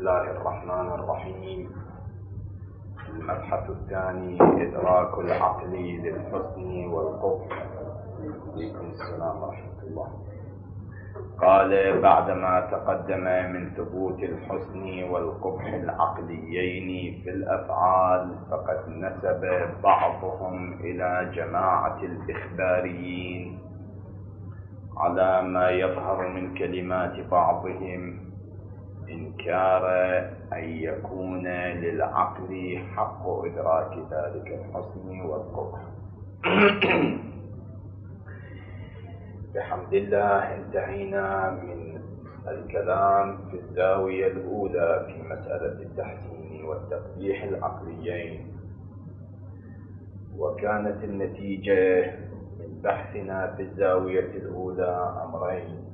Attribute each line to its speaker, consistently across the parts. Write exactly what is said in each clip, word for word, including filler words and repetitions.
Speaker 1: الله الرحمن الرحيم. المبحث الثاني إدراك العقل للحسن والقبح. عليكم السلام ورحمة الله. قال: بعدما تقدم من ثبوت الحسن والقبح العقليين في الأفعال، فقد نسب بعضهم إلى جماعة الإخباريين على ما يظهر من كلمات بعضهم إنكار أن يكون للعقل حق إدراك ذلك الحسن والقبح. بحمد الله انتهينا من الكلام في الزاوية الأولى في مسألة التحسين والتقبيح العقليين، وكانت النتيجة من بحثنا في الزاوية الأولى أمرين.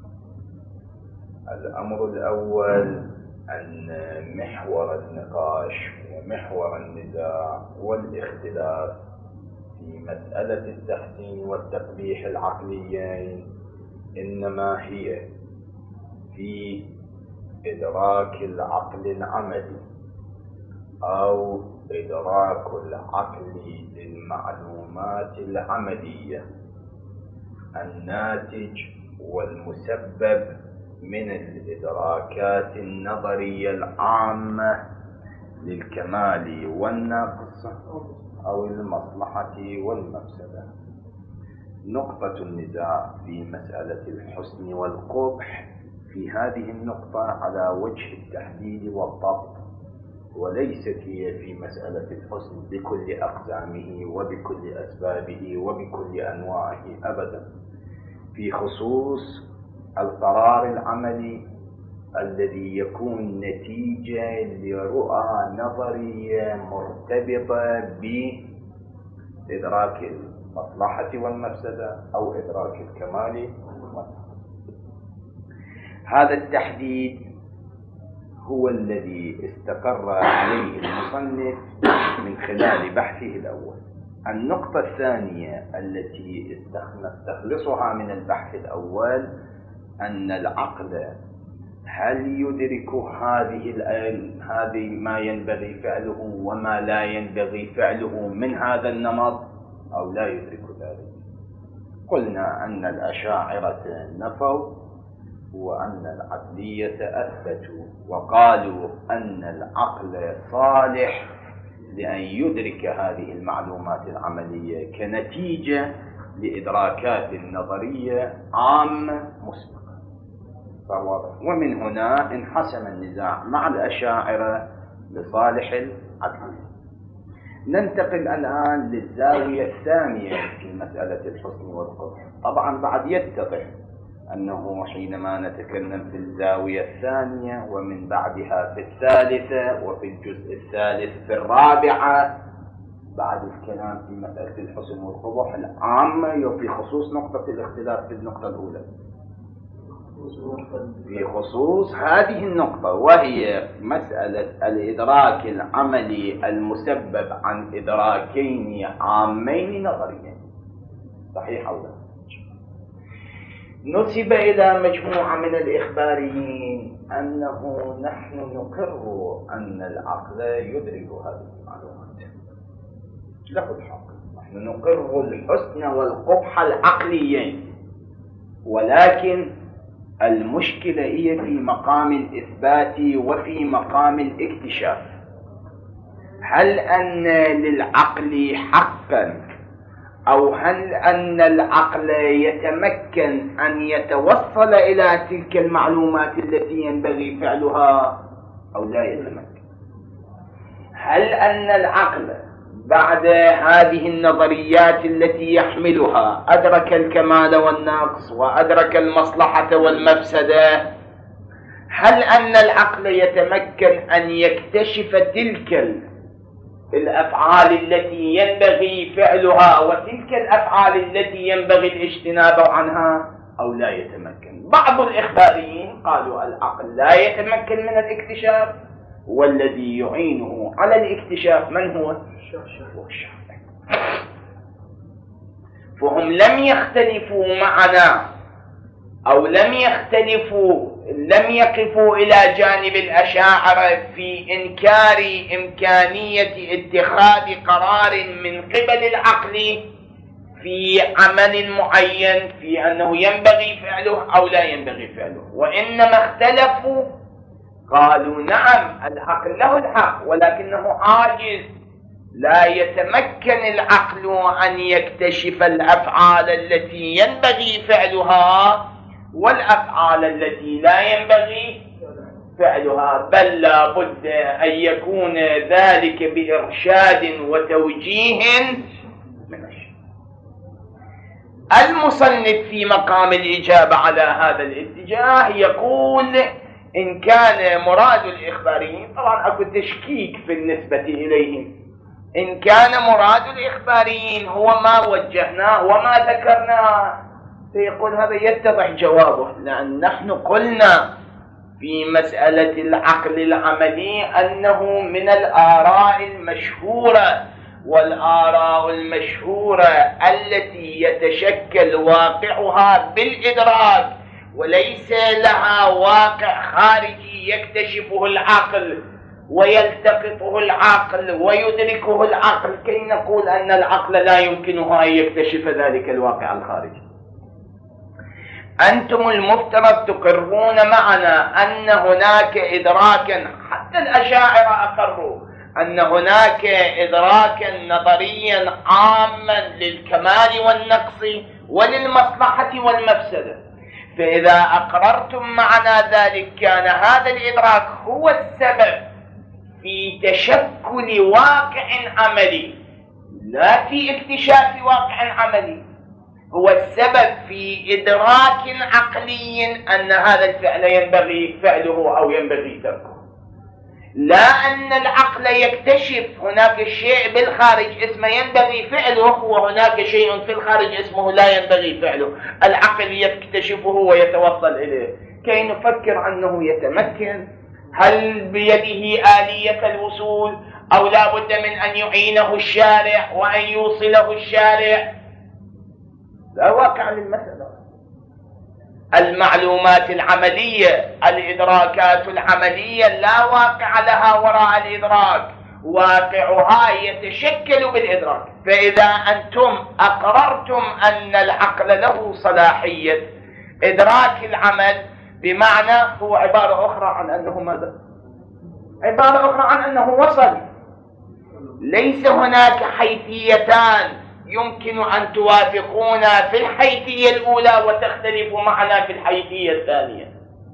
Speaker 1: الأمر الأول أن محور النقاش ومحور النزاع والاختلاف في مسألة التحسين والتقبيح العقليين إنما هي في إدراك العقل العملي أو إدراك العقل للمعلومات العملية الناتج والمسبب من الإدراكات النظرية العامة للكمال والنقص أو المصلحة والمفسدة. نقطة النزاع في مسألة الحسن والقبح في هذه النقطة على وجه التحديد والضبط، وليست هي في مسألة الحسن بكل أقسامه وبكل أسبابه وبكل أنواعه أبدا، في خصوص القرار العملي الذي يكون نتيجة لرؤى نظرية مرتبطة بإدراك المصلحة والمفسدة أو إدراك الكمال والنقص. هذا التحديد هو الذي استقر عليه المصنف من خلال بحثه الأول. النقطة الثانية التي نستخلصها من البحث الأول أن العقل هل يدرك هذه هذه ما ينبغي فعله وما لا ينبغي فعله من هذا النمط أو لا يدرك ذلك. قلنا أن الأشاعرة نفوا وأن العقلية أثبتوا، وقالوا أن العقل صالح لأن يدرك هذه المعلومات العملية كنتيجة لإدراكات نظرية عامة مسبقة. ومن هنا انحسم النزاع مع الأشاعرة لصالح العقلية. ننتقل الآن للزاوية الثانية في مسألة الحسن والقبح. طبعا بعد يتضح أنه حينما نتكلم في الزاوية الثانية ومن بعدها في الثالثة وفي الجزء الثالث في الرابعة، بعد الكلام في مسألة الحسن والقبح العامة وفي خصوص نقطة الاختلاف في النقطة الأولى، في خصوص هذه النقطة وهي مسألة الإدراك العملي المسبب عن إدراكين عامين نظريين، صحيح أو لا؟ نسب إلى مجموعة من الإخباريين أنه نحن نقر أن العقل يدرك هذه المعلومات، له الحق، نحن نقر الحسن والقبح العقليين، ولكن المشكلة هي في مقام الإثبات وفي مقام الاكتشاف. هل أن للعقل حقا أو هل أن العقل يتمكن أن يتوصل إلى تلك المعلومات التي ينبغي فعلها أو لا يتمكن؟ هل أن العقل بعد هذه النظريات التي يحملها أدرك الكمال والنقص وأدرك المصلحة والمفسدة؟ هل أن العقل يتمكن أن يكتشف تلك الأفعال التي ينبغي فعلها وتلك الأفعال التي ينبغي الاجتناب عنها أو لا يتمكن؟ بعض الإخباريين قالوا العقل لا يتمكن من الاكتشاف، والذي يعينه على الاكتشاف من هو؟ هو الشافعي. فهم لم يختلفوا معنا أو لم يختلفوا لم يقفوا إلى جانب الأشاعرة في إنكار إمكانية اتخاذ قرار من قبل العقل في عمل معين في أنه ينبغي فعله أو لا ينبغي فعله، وإنما اختلفوا قالوا نعم العقل له الحق ولكنه عاجز، لا يتمكن العقل أن يكتشف الأفعال التي ينبغي فعلها والأفعال التي لا ينبغي فعلها، بل لا بد أن يكون ذلك بإرشاد وتوجيه من الشيء. المصنف في مقام الإجابة على هذا الاتجاه يقول إن كان مراد الإخباريين، طبعا أكو تشكيك في النسبة إليهم، إن كان مراد الإخباريين هو ما وجهناه وما ذكرناه فيقول هذا يتضح جوابه، لأن نحن قلنا في مسألة العقل العملي أنه من الآراء المشهورة، والآراء المشهورة التي يتشكل واقعها بالإدراك وليس لها واقع خارجي يكتشفه العقل ويلتقطه العقل ويدركه العقل كي نقول أن العقل لا يمكنه أن يكتشف ذلك الواقع الخارجي. أنتم المفترض تقرون معنا أن هناك إدراكا، حتى الأشاعرة أقروا أن هناك إدراكا نظريا عاما للكمال والنقص وللمصلحة والمفسدة، فإذا أقررتم معنا ذلك كان هذا الإدراك هو السبب في تشكل واقع عملي لا في اكتشاف واقع عملي، هو السبب في إدراك عقلي أن هذا الفعل ينبغي فعله أو ينبغي تركه، لا أن العقل يكتشف هناك شيء بالخارج اسمه ينبغي فعله وهناك شيء في الخارج اسمه لا ينبغي فعله، العقل يكتشفه ويتوصل إليه كي نفكر أنه يتمكن. هل بيده آلية الوصول أو لا بد من أن يعينه الشارع وأن يوصله الشارع؟ لا واقع للمسألة. المعلومات العملية الإدراكات العملية لا واقع لها وراء الإدراك، واقعها يتشكل بالإدراك. فإذا أنتم أقررتم أن العقل له صلاحية إدراك العمل بمعنى هو عبارة أخرى عن أنه ماذا؟ عبارة أخرى عن أنه وصل، ليس هناك حيثيتان يمكن أن توافقونا في الحيثية الأولى وتختلفوا معنا في الحيثية الثانية.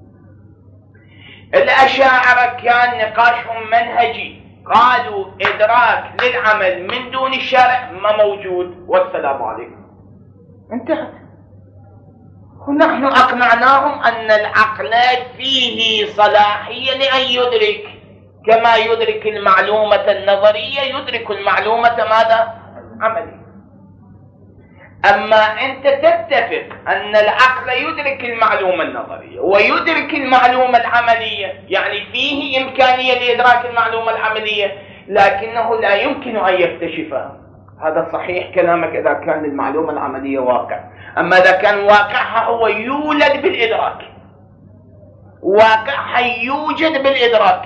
Speaker 1: الأشاعرة كان نقاشهم منهجي، قالوا إدراك للعمل من دون الشارع ما موجود والسلام عليكم، انتهت. ونحن أقنعناهم أن العقل فيه صلاحية لأن يدرك، كما يدرك المعلومة النظرية يدرك المعلومة ماذا؟ عملية. أما أنت تتفق أن العقل يدرك المعلومة النظرية ويدرك المعلومة العملية، يعني فيه إمكانية لإدراك المعلومة العملية لكنه لا يمكن أن يكتشفها، هذا صحيح كلامك إذا كان المعلومة العملية واقع. أما إذا كان واقعها هو يولد بالإدراك، واقعها يوجد بالإدراك،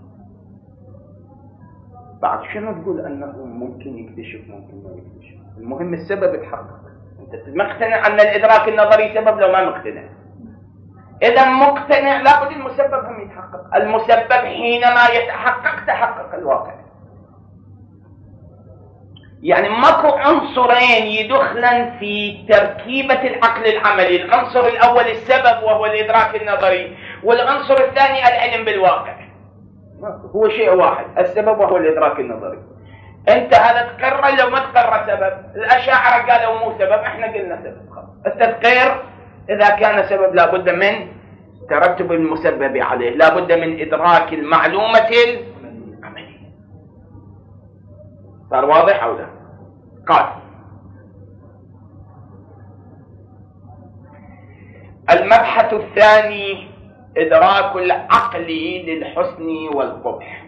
Speaker 1: بعد شنو تقول أنه ممكن يكتشف ممكن ما يكتشف؟ المهم السبب يتحقق. أنت مقتنع أن الإدراك النظري سبب لو ما مقتنع؟ إذا مقتنع لابد المسبب هم يتحقق. المسبب حينما يتحقق تحقق الواقع. يعني ماكو عنصرين يدخلن في تركيبة العقل العملي، العنصر الأول السبب وهو الإدراك النظري، والعنصر الثاني العلم بالواقع. هو شيء واحد، السبب وهو الإدراك النظري. أنت هذا تقرر لو ما تقرر سبب. الأشاعرة قالوا مو سبب، إحنا قلنا سبب. التذكير إذا كان سبب لابد من ترتب المسبب عليه، لابد من إدراك المعلومة العملية. صار واضح أو لا؟ قال المبحث الثاني إدراك العقل للحسن والقبح.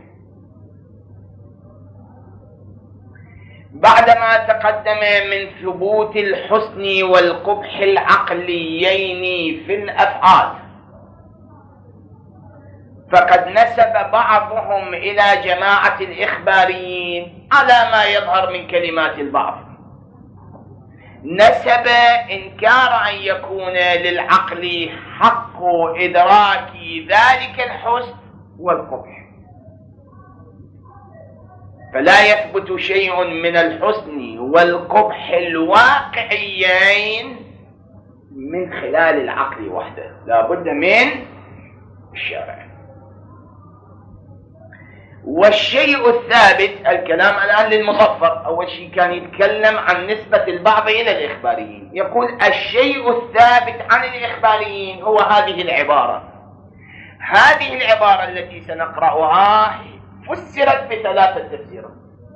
Speaker 1: بعدما تقدم من ثبوت الحسن والقبح العقليين في الأفعال، فقد نسب بعضهم إلى جماعة الإخباريين على ما يظهر من كلمات البعض، نسب إنكار أن يكون للعقل حق إدراك ذلك الحسن والقبح، فلا يثبت شيء من الحسن والقبح الواقعيين من خلال العقل وحده، لا بد من الشرع. والشيء الثابت، الكلام الآن للمظفر، أول شيء كان يتكلم عن نسبة البعض إلى الإخباريين، يقول الشيء الثابت عن الإخباريين هو هذه العبارة. هذه العبارة التي سنقرأها فسرت بثلاثة تفسيرات.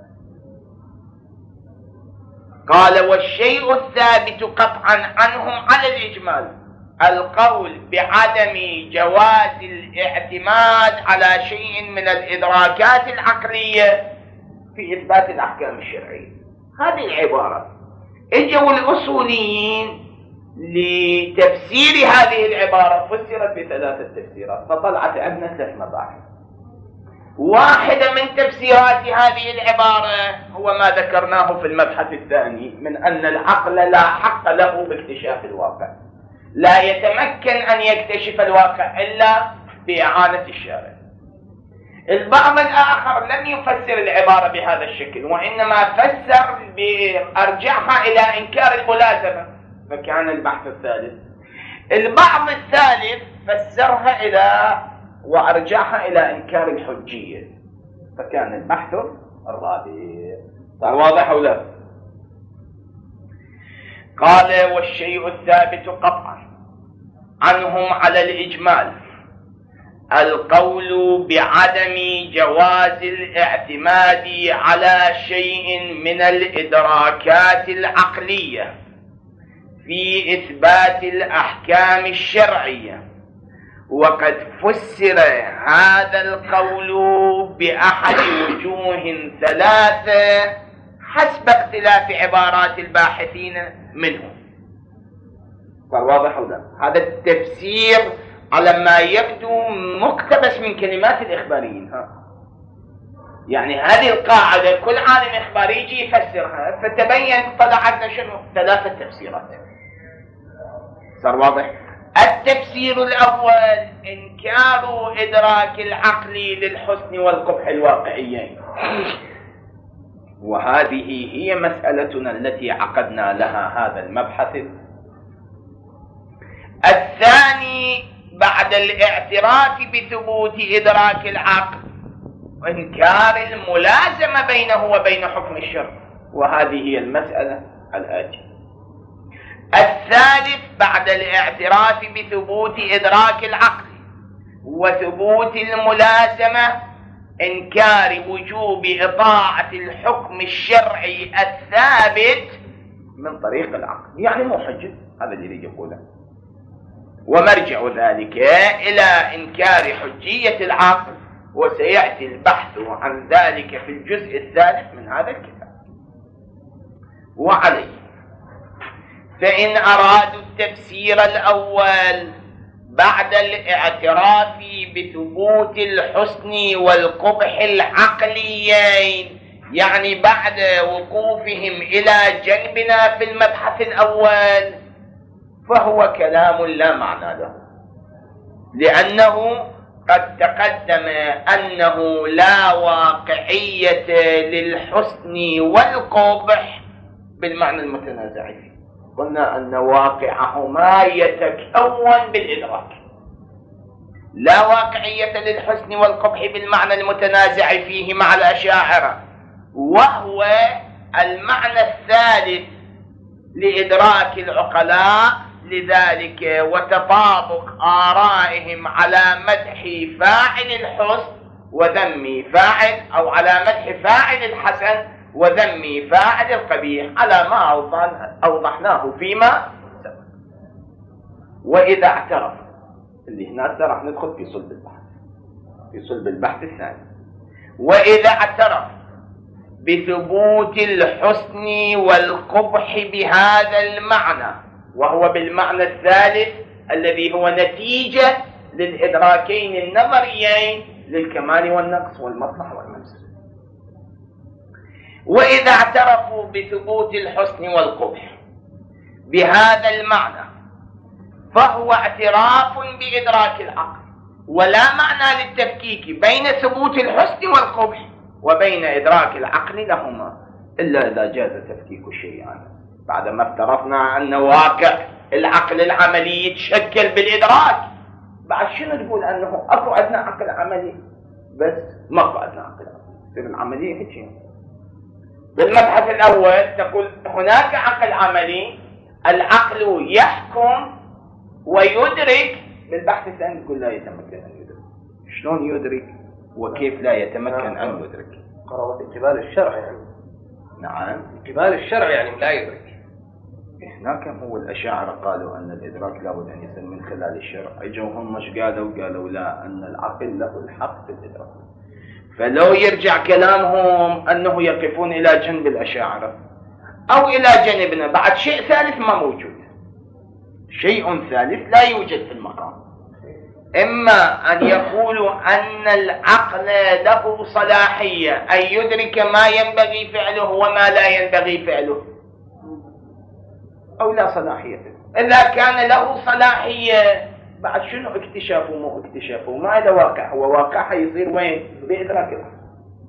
Speaker 1: قال والشيء الثابت قطعا عنهم على الإجمال القول بعدم جواز الاعتماد على شيء من الإدراكات العقلية في إثبات الأحكام الشرعية. هذه العبارة اجوا الأصوليين لتفسير هذه العبارة فسرت بثلاثة تفسيرات، فطلعت عندنا ثلاث مباحث. واحدة من تفسيرات هذه العبارة هو ما ذكرناه في المبحث الثاني من أن العقل لا حق له باكتشاف الواقع، لا يتمكن أن يكتشف الواقع إلا بإعانة الشارع. البعض الآخر لم يفسر العبارة بهذا الشكل، وإنما فسر بأرجعها إلى إنكار الملازمة، فكان البحث الثالث. البعض الثالث فسرها إلى وأرجعها إلى إنكار الحجية، فكان البحث الرابع. صار واضح أو لا؟ قال والشيء الثابت قطعا عنهم على الإجمال القول بعدم جواز الاعتماد على شيء من الإدراكات العقلية في إثبات الأحكام الشرعية، وقد فسر هذا القول بأحد وجوه ثلاثة حسب اختلاف عبارات الباحثين منه. صار واضح ولا؟ هذا التفسير على ما يبدو مقتبس من كلمات الإخباريين. ها يعني هذه القاعدة كل عالم إخباري يجي يفسرها، فتبين طلع عندنا شنو؟ ثلاثة تفسيرات. صار واضح؟ التفسير الأول إنكار إدراك العقل للحسن والقبح الواقعيين، وهذه هي مسألتنا التي عقدنا لها هذا المبحث. الثاني بعد الاعتراف بثبوت إدراك العقل وإنكار الملازمة بينه وبين حكم الشرع، وهذه هي المسألة الآتية. الثالث بعد الاعتراف بثبوت إدراك العقل وثبوت الملازمة إنكار وجوب إطاعة الحكم الشرعي الثابت من طريق العقل، يعني مو حجة. هذا اللي يقوله، ومرجع ذلك إلى إنكار حجية العقل، وسيأتي البحث عن ذلك في الجزء الثالث من هذا الكتاب. وعليه فإن أرادوا التفسير الأول بعد الاعتراف بثبوت الحسن والقبح العقليين، يعني بعد وقوفهم إلى جنبنا في المبحث الأول، فهو كلام لا معنى له، لأنه قد تقدم أنه لا واقعية للحسن والقبح بالمعنى المتنازع فيه. قلنا أن واقعهما يتكون بالإدراك، لا واقعية للحسن والقبح بالمعنى المتنازع فيه مع الأشاعرة، وهو المعنى الثالث لإدراك العقلاء. لذلك وتطابق آرائهم على مدح فاعل الحسن وذم فاعل، أو على مدح فاعل الحسن وذم فاعل القبيح، على ما أوضحناه فيما سبق. وإذا اعترف، اللي هنا راح ندخل في صلب البحث، في صلب البحث الثاني. وإذا اعترف بثبوت الحسن والقبح بهذا المعنى، وهو بالمعنى الثالث الذي هو نتيجة للإدراكين النظريين للكمال والنقص والمصلحة والمفسدة. وإذا اعترفوا بثبوت الحسن والقبح بهذا المعنى فهو اعتراف بإدراك العقل، ولا معنى للتفكيك بين ثبوت الحسن والقبح وبين إدراك العقل لهما إلا إذا جاز تفكيك الشيء عنه، بعدما افترضنا أن واقع العقل العملي يتشكل بالإدراك. بعد شنو تقول أنه أكو عندنا عقل عملي بس ماكو عندنا عقل عملي؟ تصير العملية هيك. بالمبحث الأول تقول هناك عقل عملي، العقل يحكم ويدرك. بالبحث الثاني تقول لا يتمكن أن يدرك. شلون يدرك وكيف لا يتمكن أن يدرك؟
Speaker 2: قرارة اقتبال الشرع يعني.
Speaker 1: نعم،
Speaker 2: اقتبال الشرع يعني لا يدرك.
Speaker 1: هناك هو الأشاعرة قالوا أن الإدراك لابد أن يصير من خلال الشرع، اجوا هم مش قالوا قالوا لا، أن العقل له الحق في الإدراك. فلو يرجع كلامهم أنه يقفون إلى جنب الأشاعرة أو إلى جانبنا، بعد شيء ثالث ما موجود، شيء ثالث لا يوجد في المقام. إما أن يقولوا أن العقل له صلاحية أن يدرك ما ينبغي فعله وما لا ينبغي فعله، أو لا صلاحية. إذا كان له صلاحية بعد شنو اكتشافه مو اكتشافه؟ ما له واقع، هو واقعها يصير وين؟ بإدراك العقل.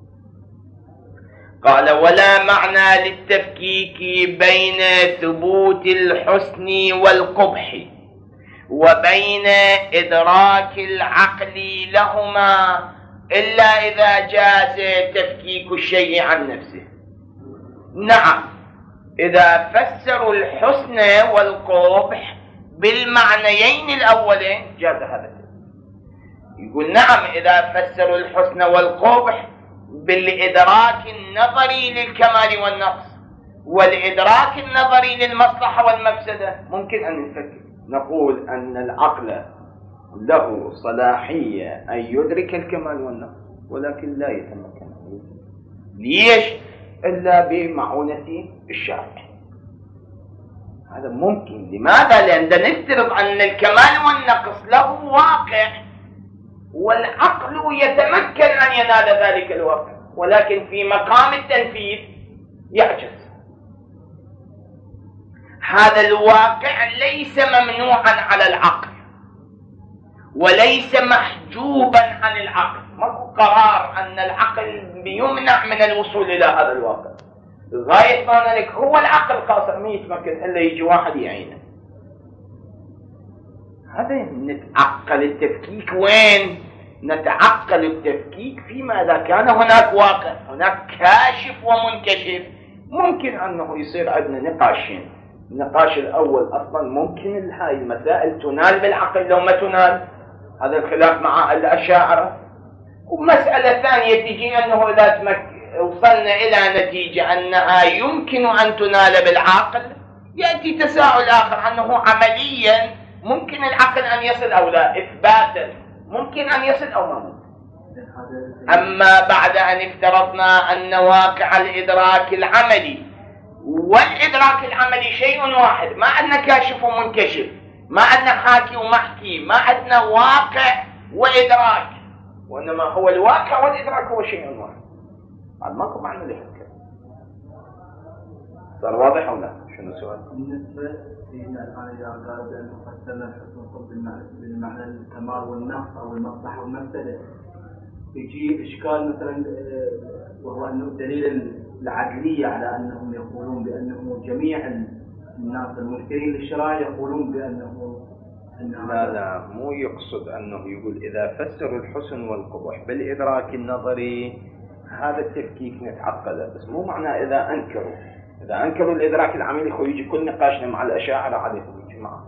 Speaker 1: قال ولا معنى للتفكيك بين ثبوت الحسن والقبح وبين إدراك العقل لهما إلا إذا جاز تفكيك الشيء عن نفسه. نعم، إذا فسروا الحسن والقبح بالمعنيين الأولين جاز هذا. يقول نعم، إذا فسروا الحسن والقبح بالإدراك النظري للكمال والنقص والإدراك النظري للمصلحة والمفسدة ممكن أن نفكر نقول أن العقل له صلاحية أن يدرك الكمال والنقص ولكن لا يتمكن. ليش؟ إلا بمعونة الشرع. هذا ممكن. لماذا؟ لأن نفترض أن الكمال والنقص له واقع والعقل يتمكن أن ينال ذلك الواقع، ولكن في مقام التنفيذ يعجز. هذا الواقع ليس ممنوعا على العقل وليس محجوبا عن العقل، ماكو قرار أن العقل بيمنع من الوصول إلى هذا الواقع. غاية ما لك هو العقل قاصر ما يتمكن إلا يجي واحد يعينه. هذا نتعقل التفكيك وين؟ نتعقل التفكيك فيما إذا كان هناك واقع، هناك كاشف ومنكشف. ممكن أنه يصير عندنا نقاشين. النقاش الأول أصلا ممكن هاي المسائل تنال بالعقل لو ما تنال، هذا الخلاف مع الأشاعرة. ومسألة ثانية تجي أنه إذا تمك... وصلنا إلى نتيجة أنها يمكن أن تنال بالعقل، يأتي تساؤل آخر أنه عمليا ممكن العقل أن يصل أو لا، إثباتا ممكن أن يصل أو ما ممكن. أما بعد أن افترضنا أن واقع الإدراك العملي والإدراك العملي شيء واحد، ما عندنا كاشف ومنكشف، ما عندنا حاكي ومحكي، ما عندنا واقع وإدراك، وإنما هو الواقع والإدراك هو شيء واحد. هذا ماكو معنى لهالكلام. صار واضح أو لا؟ شنو السؤال؟
Speaker 3: بالنسبة سيدنا الآن إذا قال بأنه فسرنا الحسن والقبح بالمعنى الكمال والنقص أو المصلحة والمفسدة، يجي إشكال مثلا وهو أنه الدليل العقلية على أنهم يقولون بأنه جميع الناس المنكرين للشرائع يقولون بأنه
Speaker 1: لا لا مو يقصد أنه يقول إذا فسروا الحسن والقبح بالإدراك النظري هذا التفكيك نتعقده، بس مو معنى إذا أنكروا إذا أنكروا الإدراك العملي خو يجي كل نقاشنا مع الأشاعرة عليهم يجي معه.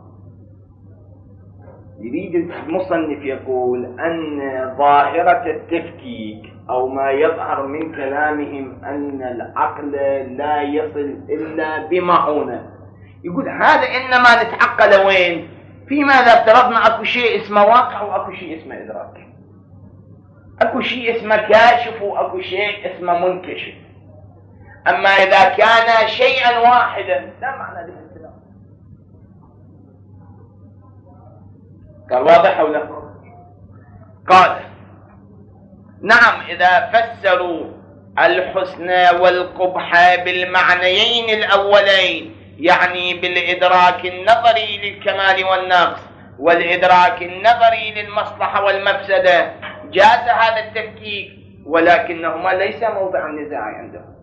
Speaker 1: يريد المصنف يقول أن ظاهرة التفكيك أو ما يظهر من كلامهم أن العقل لا يصل إلا بمعونة، يقول هذا إنما نتعقل وين؟ فيما إذا افترضنا أكو شيء اسمه واقع وأكو شيء اسمه إدراك، أكو شيء اسمه كاشف وأكو شيء اسمه منكشف. أما إذا كان شيئا واحدا لا معنى له الكلام. قال واضح أو لا؟ قال نعم إذا فسروا الحسن والقبح بالمعنيين الأولين، يعني بالإدراك النظري للكمال والنقص والإدراك النظري للمصلحة والمفسدة، جاز هذا التفكيك، ولكنهما ليس موضع النزاع عندهم،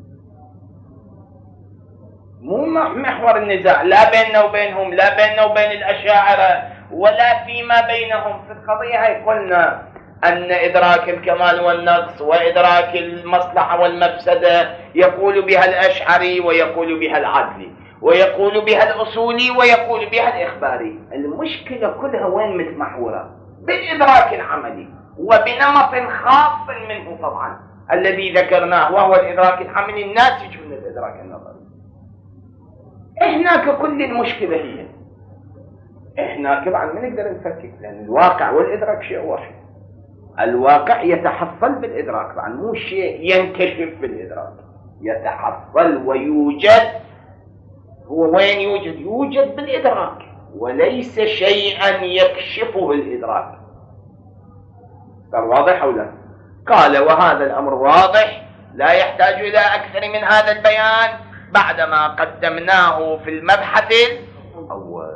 Speaker 1: مو محور النزاع لا بيننا وبينهم، لا بيننا وبين الأشاعرة، ولا فيما بينهم في القضية. هي قلنا أن إدراك الكمال والنقص وإدراك المصلحة والمفسدة يقول بها الأشعري ويقول بها العدلي ويقول بها الأصولي ويقول بها الإخباري. المشكلة كلها وين متمحورة؟ بالإدراك العملي وبنمط خاص منه طبعا الذي ذكرناه، وهو الإدراك العملي الناتج من الإدراك النظري. هناك كل المشكلة هي هناك طبعا ما نقدر نفكك، لأن الواقع والإدراك شيء واحد. الواقع يتحصل بالإدراك، طبعا مو شيء ينكشف بالإدراك، يتحصل ويوجد. هو وين يوجد؟ يوجد بالإدراك، وليس شيئا يكشفه الإدراك. صار واضح أو لا؟ قال وهذا الأمر واضح لا يحتاج إلى أكثر من هذا البيان بعدما قدمناه في المبحث الأول.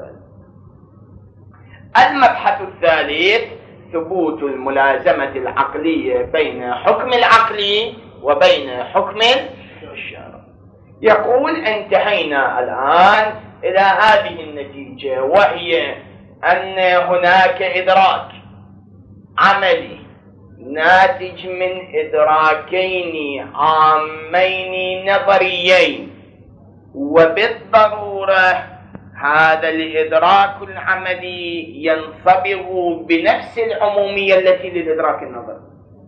Speaker 1: المبحث الثالث ثبوت الملازمة العقلية بين حكم العقل وبين حكم الشرع. يقول انتهينا الآن إلى هذه النتيجة، وهي أن هناك إدراك عملي ناتج من إدراكين عامين نظريين، وبالضرورة هذا الإدراك العملي ينصبغ بنفس العمومية التي للإدراك النظري.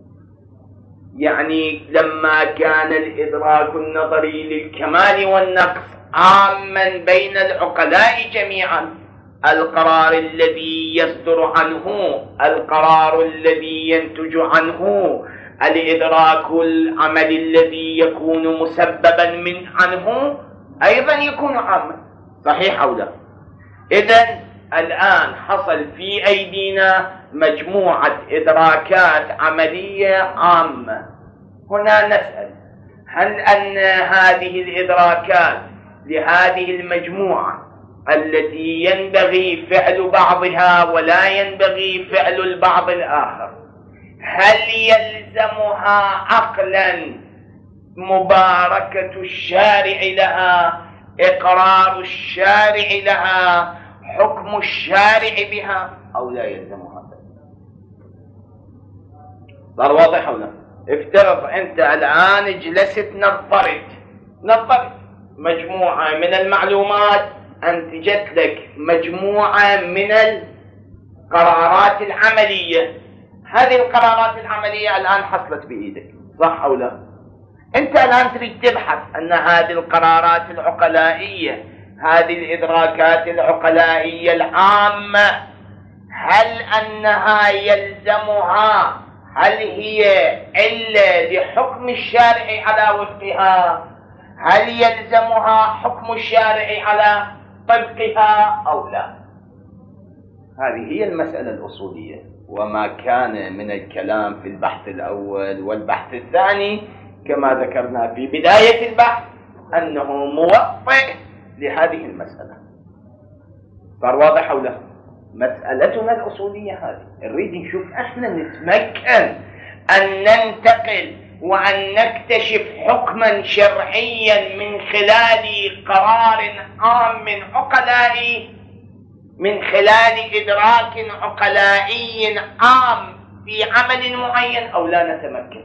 Speaker 1: يعني لما كان الإدراك النظري للكمال والنقص عاما بين العقلاء جميعا، القرار الذي يصدر عنه، القرار الذي ينتج عنه، الإدراك العملي الذي يكون مسببا من عنه أيضا يكون عاما. صحيح أو لا؟ إذن الآن حصل في أيدينا مجموعة إدراكات عملية عامة. هنا نسأل هل أن هذه الإدراكات لهذه المجموعة التي ينبغي فعل بعضها ولا ينبغي فعل البعض الآخر، هل يلزمها عقلا مباركة الشارع لها، إقرار الشارع لها، حكم الشارع بها، أو لا يلزمها؟ صار واضح أو لا؟ افترض أنت الآن جلست نظرت نظرت مجموعة من المعلومات، أنتجت لك مجموعة من القرارات العملية. هذه القرارات العملية الآن حصلت بإيدك، صح أو لا؟ أنت الآن تريد تبحث أن هذه القرارات العقلائية، هذه الإدراكات العقلائية العامة، هل أنها يلزمها، هل هي علة لحكم الشارع على وفقها، هل يلزمها حكم الشارع على طبقها أو لا؟ هذه هي المسألة الأصولية. وما كان من الكلام في البحث الأول والبحث الثاني كما ذكرنا في بداية البحث أنه موفق لهذه المسألة. صار واضح أو لا؟ مسألتنا الأصولية هذه نريد نشوف احنا نتمكن أن ننتقل وأن نكتشف حكما شرعيا من خلال قرار عام عقلائي، من خلال إدراك عقلائي عام في عمل معين، أو لا نتمكن.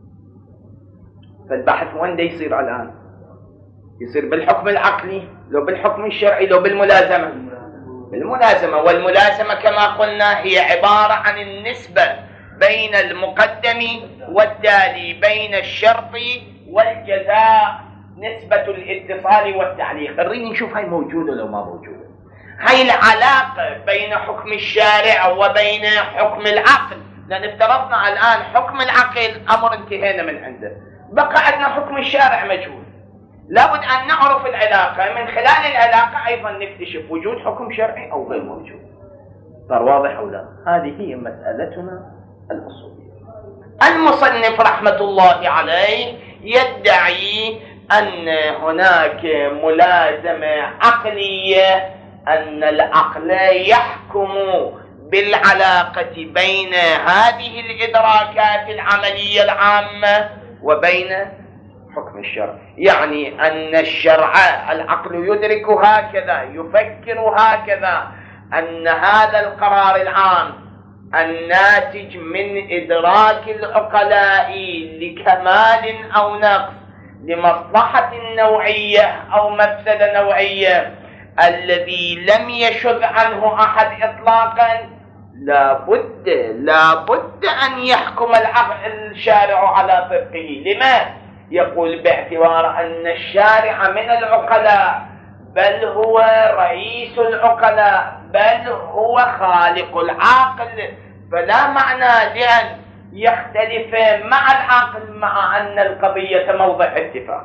Speaker 1: فالبحث وين دا يصير الآن؟ يصير بالحكم العقلي، لو بالحكم الشرعي، لو بالملازمة. بالملازمة، والملازمة كما قلنا هي عبارة عن النسبة بين المقدم والتالي، بين الشرط والجزاء، نسبة الاتصال والتعليق. نريد نشوف هاي موجودة لو ما موجودة، هاي العلاقة بين حكم الشارع وبين حكم العقل. لأن افترضنا الآن حكم العقل أمر انتهينا من عنده، بقى عندنا حكم الشارع مجهول. لابد أن نعرف العلاقة، من خلال العلاقة أيضا نكتشف وجود حكم شرعي أو غير موجود. صار واضح أو لا؟ هذه هي مسألتنا الأصولية. المصنف رحمة الله عليه يدعي أن هناك ملازمة عقلية، أن العقل يحكم بالعلاقة بين هذه الإدراكات العملية العامة وبين حكم الشرع. يعني أن الشرع العقل يدرك هكذا، يفكر هكذا، أن هذا القرار العام الناتج من إدراك العقلاء لكمال أو نقص، لمصلحة نوعية أو مفسدة نوعية، الذي لم يشذ عنه أحد إطلاقا، لابد لابد أن يحكم الشارع على طبقه. لما؟ يقول باعتبار أن الشارع من العقلاء، بل هو رئيس العقلاء، بل هو خالق العقل، فلا معنى لأن يختلف مع العقل مع أن القضية موضع اتفاق.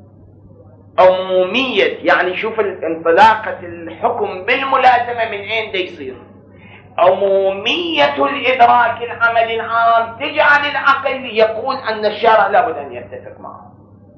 Speaker 1: عمومية، يعني شوف انطلاقة الحكم بالملازمة من أين دي يصير؟ عمومية الإدراك العملي العام تجعل العقل يقول أن الشارع لابد أن يتفق معه.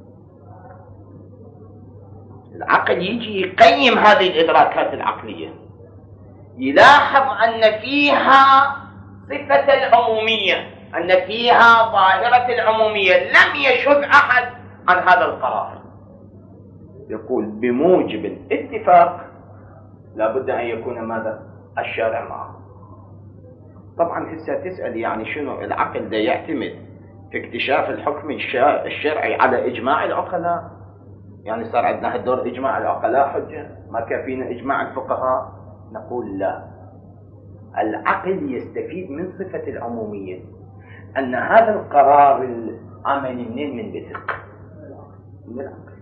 Speaker 1: العقل يجي يقيم هذه الإدراكات العقلية، يلاحظ أن فيها صفة العمومية، أن فيها ظاهرة العمومية، لم يشذ أحد عن هذا القرار. يقول بموجب الاتفاق لابد أن يكون ماذا؟ الشارع معه. طبعا هسه تسأل يعني شنو العقل ده يعتمد في اكتشاف الحكم الشرعي على إجماع العقلاء؟ يعني صار عندنا هالدور إجماع العقلاء حجة، ما كافينا إجماع الفقهاء؟ نقول لا، العقل يستفيد من صفة العمومية، أن هذا القرار العملي منين منبثق؟ من العقل.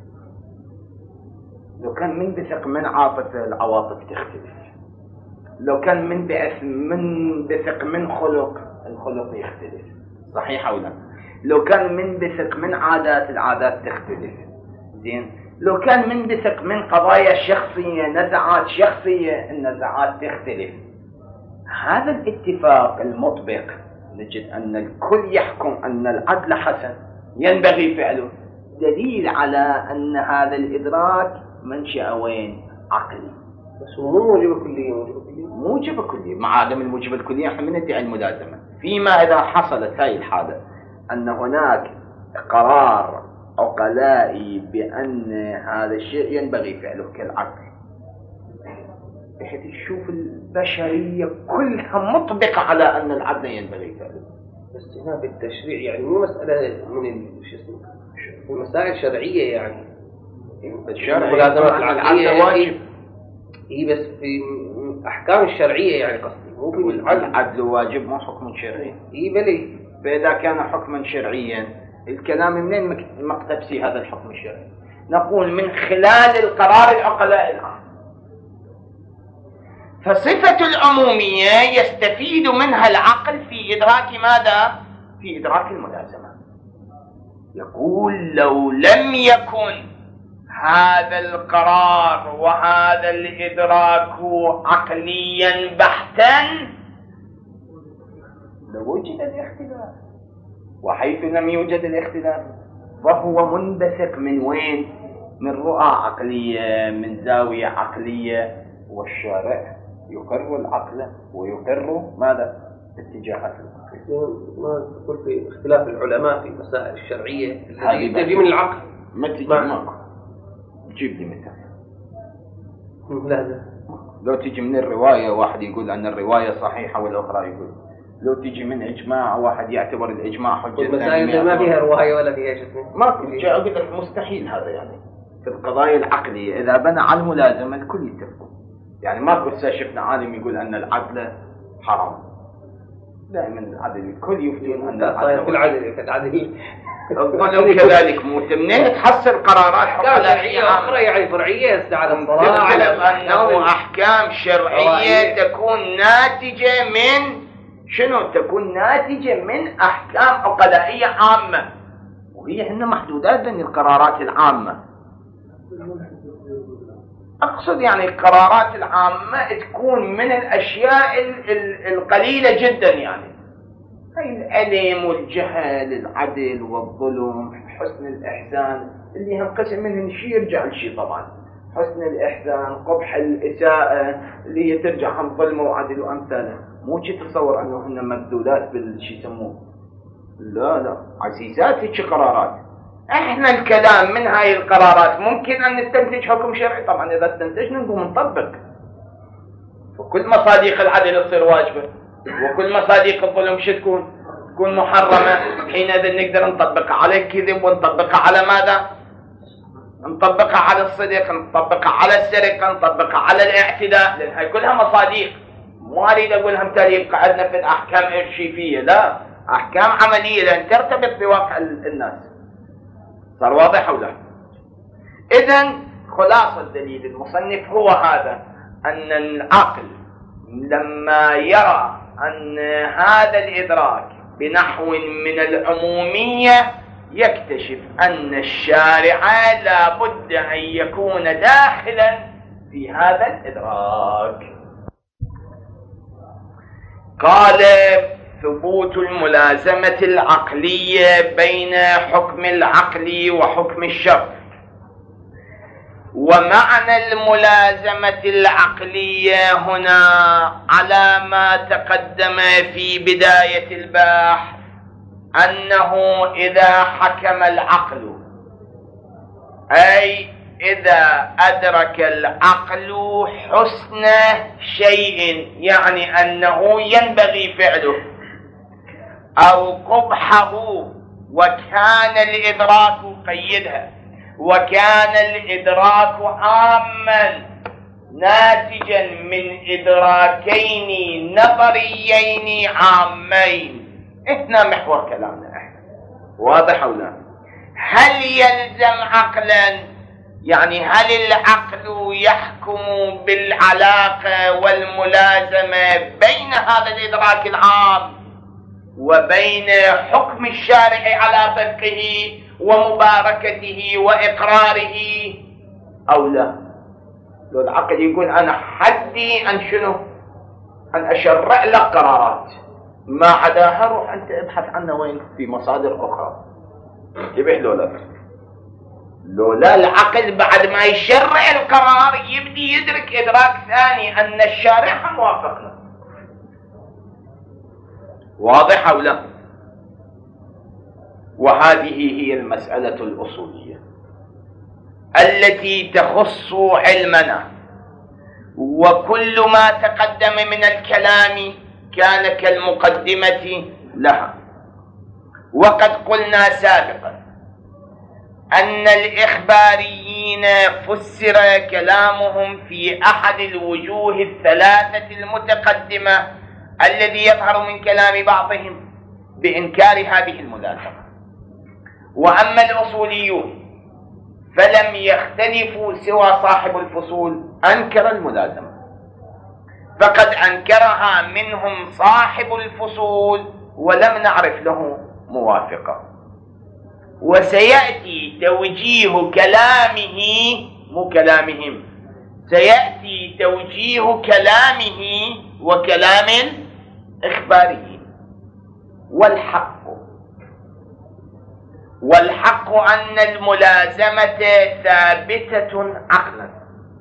Speaker 1: لو كان منبثق من عاطفة، العواطف تختلف. لو كان منبعث منبثق من خلق، الخلق يختلف. صحيح أو لا؟ لو كان منبثق من عادات، العادات تختلف. زين؟ لو كان منبثق من قضايا شخصية، نزعات شخصية، النزعات تختلف. هذا الاتفاق المطبق نجد أن الكل يحكم أن العدل حسن ينبغي فعله، دليل على أن هذا الإدراك منشأ وين؟ عقلي.
Speaker 2: بس هو مو موجب كلية. موجب كلية
Speaker 1: موجب كلية. مع عدم الموجب الكلية احنا من ندعي الملازمة. فيما إذا حصلت هاي الحالة أن هناك قرار عقلائي بأن هذا الشيء ينبغي فعله كالعقل، بحيث تشوف البشرية كلها مطبقة على أن العدل ينبغي فعله.
Speaker 2: بس هنا بالتشريع يعني مو مسألة من شو اسمه مسائل شرعية، يعني
Speaker 1: الشرع
Speaker 2: ملازمات العقلية
Speaker 1: واجب.
Speaker 2: هي بس في أحكام الشرعية، يعني قصدي مو في العدل.
Speaker 1: العدل واجب مو حكم شرعي.
Speaker 2: إيه بلي.
Speaker 1: فإذا كان حكما شرعيا، الكلام منين مقتبسي هذا الحكم الشرعي؟ نقول من خلال القرار العقلاء العام. فصفة العمومية يستفيد منها العقل في إدراك ماذا؟ في إدراك الملازمة. يقول لو لم يكن هذا القرار وهذا الإدراك عقليا بحتا لوجد الاختلاف، وحيث لم يوجد الاختلاف فهو منبثق من وين؟ من رؤى عقلية، من زاوية عقلية، والشارع يقر العقل ويقر ماذا؟ اتجاهات العقل.
Speaker 2: ما تقول في اختلاف العلماء في المسائل الشرعية التي تجي من العقل.
Speaker 1: ما تجي معك. جيب لي مثال.
Speaker 2: لا
Speaker 1: لو تجي من الرواية واحد يقول أن الرواية صحيحة والأخرى يقول، لو تجي من إجماع واحد يعتبر الإجماع حجة.
Speaker 2: المسائل ما فيها رواية ولا فيها شيء.
Speaker 1: ما كنت أقول لك مستحيل هذا، يعني في القضايا العقلية إذا بنى على الملازمة الكل يتفق. يعني ما كنت شفنا عالم يقول أن العدل حرام، دائما العدل الكل يفتون أن العدل
Speaker 2: في العدل كالعدل.
Speaker 1: الظلم كذلك موت. منين تحصل قرارات
Speaker 2: شرعية أخرى يعني فرعية على الصلاة،
Speaker 1: تعلم أنه أحكام شرعية تكون ناتجة من شنو؟ تكون ناتجة من أحكام عقلائية عامة، وهي هنا محدودات بين القرارات العامة. أقصد يعني القرارات العامة تكون من الأشياء القليلة جدا، يعني العلم والجهل، العدل والظلم، حسن الإحسان، اللي ينقسم منهم شيء يرجع لشيء طبعا. حسن الإحسان، قبح الإساءة اللي هي ترجع عن ظلم وعدل وأمثاله. مو شي تصور أنه هن مبذولات بالشي يسموه، لا لا، عزيزات هيك قرارات. احنا الكلام من هاي القرارات ممكن أن نستنتج حكم شرعي. طبعا إذا استنتجنا نقوم نطبق، وكل مصادق العدل تصير واجبة، وكل مصادق الظلم شو تكون؟ تكون محرمة. حينئذ نقدر نطبقها على الكذب، ونطبقها على ماذا؟ نطبقها على الصدق، نطبقها على السرقة، نطبقها على الاعتداء، لأن هاي كلها مصادق. ما أريد أقولها مثال يبقى عندنا في أحكام إرشيفية، لا، أحكام عملية لأن ترتبط بواقع الناس. صار واضح أو لا؟ إذن خلاصة الدليل المصنف هو هذا، أن العقل لما يرى أن هذا الإدراك بنحو من العمومية يكتشف أن الشارع لا بد أن يكون داخلا في هذا الإدراك. قال: ثبوت الملازمة العقلية بين حكم العقل وحكم الشرع. ومعنى الملازمة العقلية هنا على ما تقدم في بداية البحث، أنه إذا حكم العقل، أي إذا أدرك العقل حسن شيء، يعني أنه ينبغي فعله، أو قبحه، وكان الإدراك قيدها، وكان الإدراك عاما ناتجا من إدراكين نظريين عامين. إحنا محور كلامنا إحنا واضح أو لا؟ هل يلزم عقلا، يعني هل العقل يحكم بالعلاقة والملازمة بين هذا الإدراك العام وبين حكم الشارع على طبقه ومباركته وإقراره أو لا؟ لو العقل يقول أنا حدي أن شنو؟ أن أشرع لك قرارات، ما عداها روح أنت ابحث عنها وين في مصادر أخرى. انتبه لولا لولا العقل بعد ما يشرع القرار يبدي يدرك إدراك ثاني، أن الشارع موافقنا. واضح أو لا؟ وهذه هي المسألة الأصولية التي تخص علمنا، وكل ما تقدم من الكلام كان كالمقدمة لها. وقد قلنا سابقا أن الإخباريين فسر كلامهم في أحد الوجوه الثلاثة المتقدمة الذي يظهر من كلام بعضهم بإنكار هذه الملازمة. وأما الأصوليون فلم يختلفوا سوى صاحب الفصول أنكر الملازمة، فقد أنكرها منهم صاحب الفصول ولم نعرف له موافقة. وسيأتي توجيه كلامه، مو كلامهم، سيأتي توجيه كلامه وكلام الإخباريين. والحق والحق أن الملازمة ثابتة عقلا،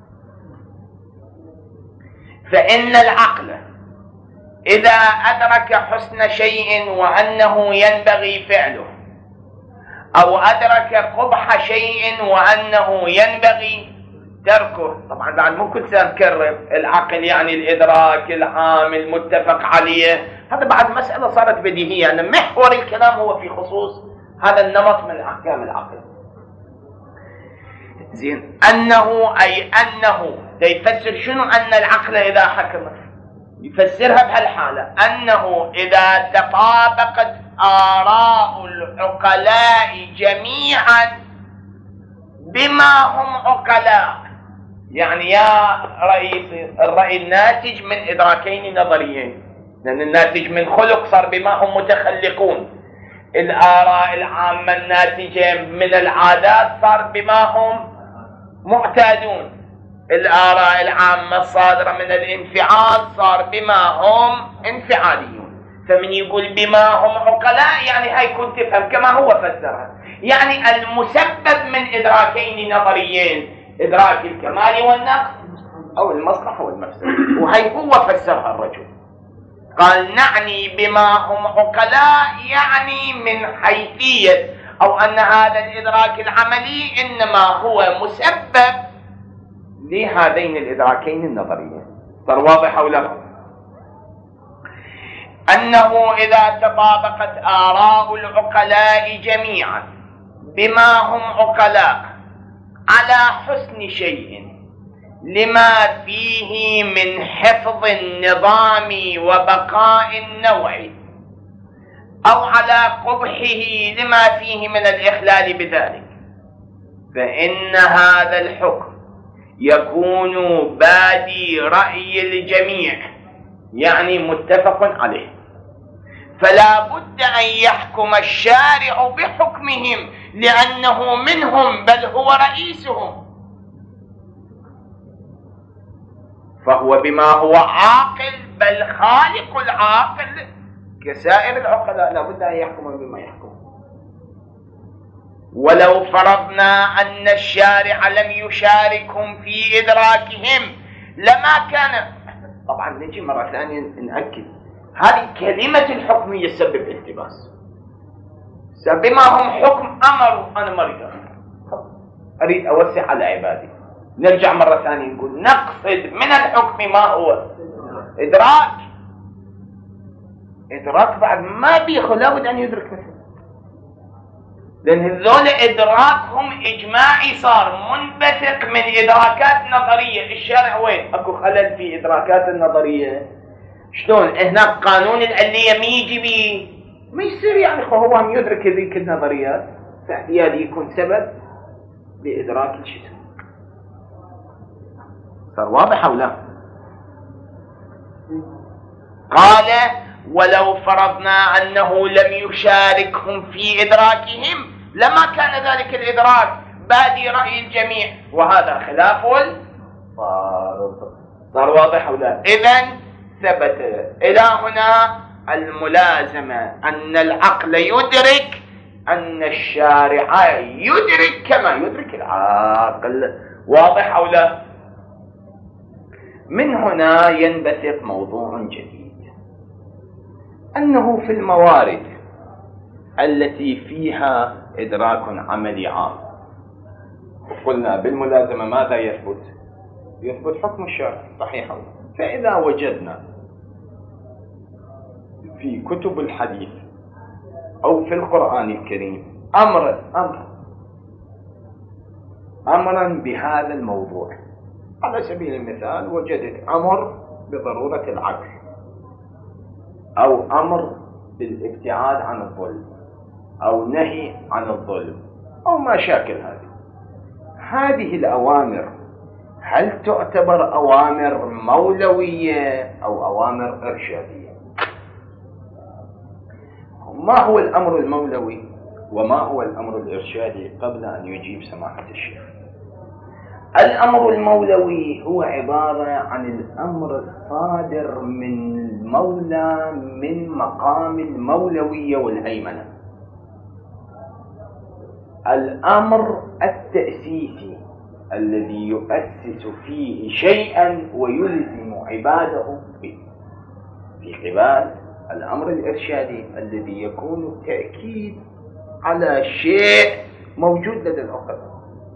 Speaker 1: فإن العقل إذا أدرك حسن شيء وأنه ينبغي فعله، أو أدرك قبح شيء وأنه ينبغي تركه، طبعا بعد مو كل سنة نكرر العقل يعني الإدراك العام المتفق عليه، هذا بعد مسألة صارت بديهية، أن محور الكلام هو في خصوص هذا النمط من أحكام العقل. زين، أنه أي أنه يفسر شنو أن العقل إذا حكم، يفسرها بهالحالة أنه إذا تطابقت آراء العقلاء جميعا بما هم عقلاء، يعني يا رئيس الرأي الناتج من إدراكين نظريين، لأن الناتج من خلق صار بما هم متخلقون، الآراء العامة الناتجة من العادات صار بما هم معتادون، الآراء العامة الصادرة من الانفعال صار بما هم انفعاليون. فمن يقول بما هم عقلاء يعني هاي كنت تفهم كما هو فسرها، يعني المسبب من إدراكين نظريين، إدراك الكمال والنقص أو المصلحة والمفسدة، وهي هو فسرها الرجل. قال نعني بما هم عقلاء يعني من حيثية أو أن هذا الإدراك العملي إنما هو مسبب لهذين الإدراكين النظريين. صار واضح أو لا؟ أنه إذا تطابقت آراء العقلاء جميعا بما هم عقلاء على حسن شيء لما فيه من حفظ النظام وبقاء النوع أو على قبحه لما فيه من الإخلال بذلك، فإن هذا الحكم يكون بادي رأي الجميع يعني متفق عليه، فلا بد أن يحكم الشارع بحكمهم لأنه منهم بل هو رئيسهم، فهو بما هو عاقل بل خالق العاقل كسائر العقلاء، لا بد أن يحكم بما يحكم. ولو فرضنا أن الشارع لم يشاركهم في إدراكهم لما كان، طبعا نجي مرة ثانية نأكد هذه كلمة الحكم يسبب التباس. بما هم حكم أمروا، أنا ما أريد أريد أوسع على عبادي. نرجع مرة ثانية نقول نقصد من الحكم ما هو إدراك. إدراك بعد ما بيخو لابد أن يدرك مثلا، لأن هذول إدراكهم إجماعي صار منبثق من إدراكات نظرية. الشارع وين؟ أكو خلل في إدراكات النظرية. شلون؟ هناك قانون العلية ما يجي بيه ما يصير، يعني هو هم يدرك ذيك النظريات فاحتياج يكون سبب لإدراك الشيء. صار واضح أو لا؟ قال ولو فرضنا أنه لم يشاركهم في إدراكهم لما كان ذلك الإدراك بادي رأي الجميع، وهذا خلاف الفارض. صار واضح أو لا؟ إذن ثبت إلى هنا الملازمة أن العقل يدرك أن الشارع يدرك كما يدرك العقل. واضح أو لا؟ من هنا ينبثق موضوع جديد، أنه في الموارد التي فيها إدراك عملي عام، قلنا بالملازمة ماذا يثبت؟ يثبت حكم الشارع، صحيح. فإذا وجدنا في كتب الحديث أو في القرآن الكريم أمر أمر أمرا بهذا الموضوع، على سبيل المثال وجدت أمر بضرورة العقل أو أمر بالابتعاد عن الظلم أو نهي عن الظلم أو ما شاكل هذه هذه الأوامر هل تعتبر أوامر مولوية أو أوامر إرشادية؟ ما هو الأمر المولوي وما هو الأمر الإرشادي قبل أن يجيب سماحة الشيخ؟ الأمر المولوي هو عبارة عن الأمر الصادر من المولى من مقام المولوية والهيمنة. الأمر التأسيسي الذي يؤسس فيه شيئا ويلزم عباده به، في قبال الأمر الإرشادي الذي يكون التأكيد على شيء موجود لدى العقلاء.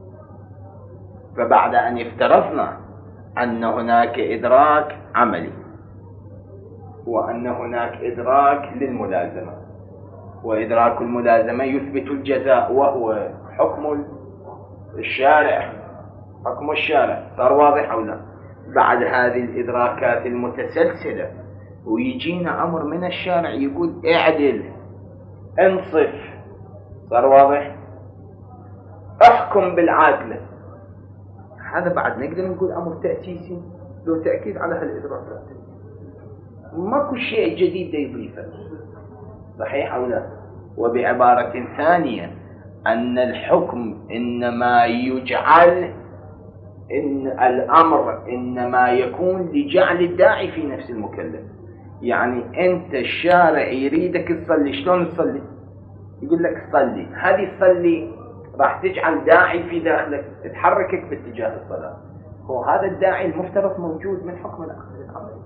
Speaker 1: فبعد أن افترضنا أن هناك إدراك عملي وأن هناك إدراك للملازمة، وإدراك الملازمة يثبت الجزاء وهو حكم الشارع، حكم الشارع. صار واضح أو لا؟ بعد هذه الإدراكات المتسلسلة ويجينا أمر من الشارع يقول اعدل، انصف. صار واضح؟ احكم بالعدل. هذا بعد نقدر نقول أمر تأسيسي له تأكيد على هالإدراكات، ماكو شيء جديد يضيفه. صحيح أو لا؟ وبعبارة ثانية أن الحكم إنما يجعل، إن الأمر إنما يكون لجعل الداعي في نفس المكلف. يعني أنت الشارع يريدك تصلي، شلون تصلي؟ يقول لك صلي، هذه تصلي راح تجعل داعي في داخلك تحركك باتجاه الصلاة. هو هذا الداعي المفترض موجود من حكم العقل العملي،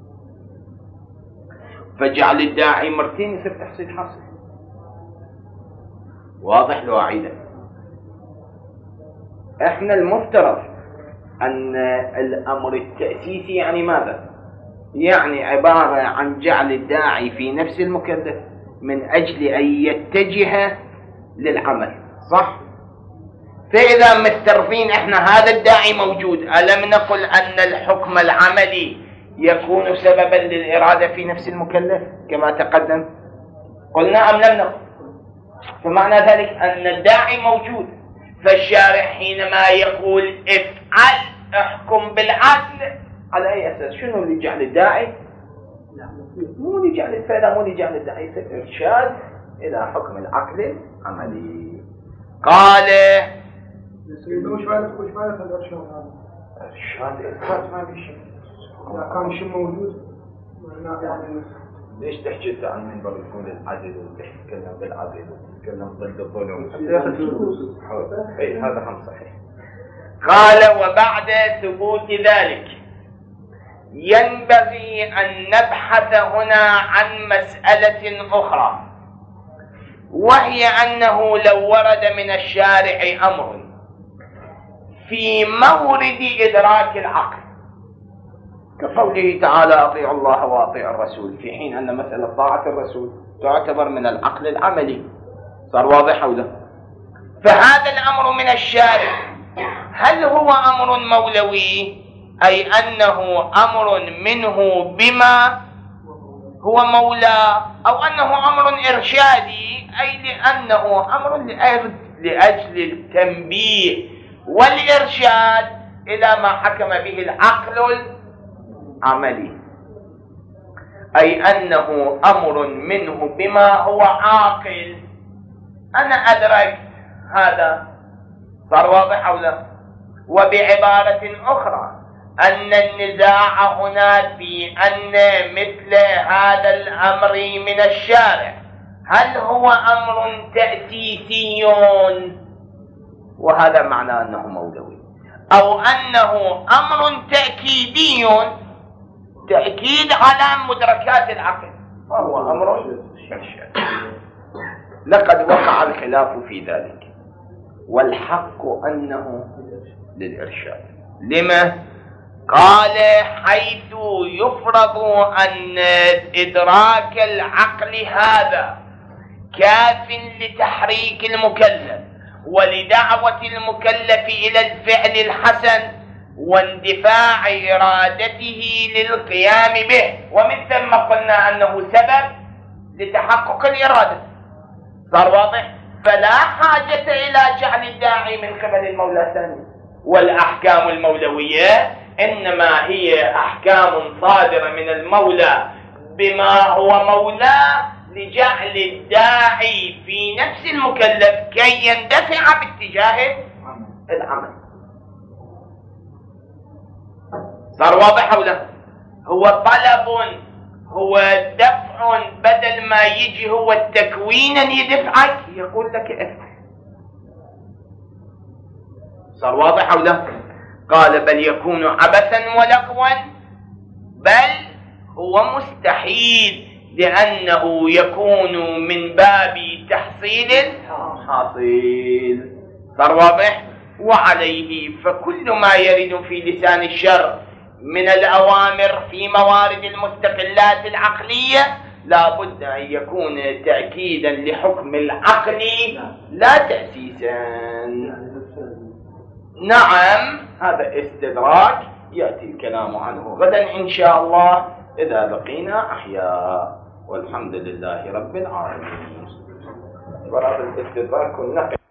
Speaker 1: فجعل الداعي مرتين يصير تحصيل حاصل. واضح لو أعيده؟ احنا المفترض أن الأمر التأسيسي يعني ماذا؟ يعني عبارة عن جعل الداعي في نفس المكلف من أجل أن يتجه للعمل، صح؟ فإذا مسترفين احنا هذا الداعي موجود، ألم نقل أن الحكم العملي يكون سببا للإرادة في نفس المكلف كما تقدم؟ قلنا أم لم نقل؟ فمعنى ذلك أن الداعي موجود، فالشارع حينما يقول افعل احكم بالعدل على أي أساس؟ شنو اللي جعل الداعي؟ مو اللي جعل الفعل، مو اللي جعل الداعي، يصير إرشاد إلى حكم العقل العملي. قال
Speaker 4: وش معنى وش معنى الإرشاد هذا؟
Speaker 1: إرشاد إثبات ما في شيء.
Speaker 4: إذا كان شيء موجود يعني
Speaker 1: ليش تحكي عن المنبر تقول العدل وتتكلم بالعدل وتتكلم ضد الظلم؟ اي هذا هم صحيح. قال وبعد ثبوت ذلك ينبغي أن نبحث هنا عن مسألة أخرى، وهي أنه لو ورد من الشارع أمر في مورد إدراك العقل كقوله تعالى أطيعوا الله وأطيعوا الرسول، في حين أن مسألة طاعة الرسول تعتبر من العقل العملي. صار واضح أو لا؟ فهذا الأمر من الشارع هل هو أمر مولوي، أي أنه أمر منه بما هو مولى، أو أنه أمر إرشادي، أي لأنه أمر لأجل التنبيه والإرشاد إلى ما حكم به العقل العملي، أي أنه أمر منه بما هو عاقل. أنا أدركت هذا، صار واضح أو لا؟ وبعبارة أخرى أن النزاع هنا في أن مثل هذا الأمر من الشارع هل هو أمر تأسيسي وهذا معناه أنه مولوي، أو أنه أمر تأكيدي تأكيد على مدركات العقل، فهو أمر إرشادي. لقد وقع الخلاف في ذلك، والحق أنه للإرشاد. لما؟ قال حيث يفرض أن إدراك العقل هذا كاف لتحريك المكلف ولدعوة المكلف إلى الفعل الحسن واندفاع إرادته للقيام به، ومن ثم قلنا أنه سبب لتحقق الإرادة. صار واضح؟ فلا حاجة إلى جعل الداعي من قبل المولى ثاني، والأحكام المولوية إنما هي أحكام صادرة من المولى بما هو مولاه لجعل الداعي في نفس المكلف كي يندفع باتجاه العمل. صار واضح أو لا؟ هو طلب، هو دفع، بدل ما يجي هو التكوين يدفعك يقول لك افعل. صار واضح أو لا؟ قال بل يكون عبثا ولغوا، بل هو مستحيل لأنه يكون من باب تحصيل الحاصل. صار واضح؟ وعليه فكل ما يرد في لسان الشرع من الأوامر في موارد المستقلات العقلية لا بد أن يكون تأكيدا لحكم العقل لا تأسيسا. نعم، هذا استدراك يأتي الكلام عنه غدا إن شاء الله إذا بقينا أحياء، والحمد لله رب العالمين. ورد الاستدراك والنقل.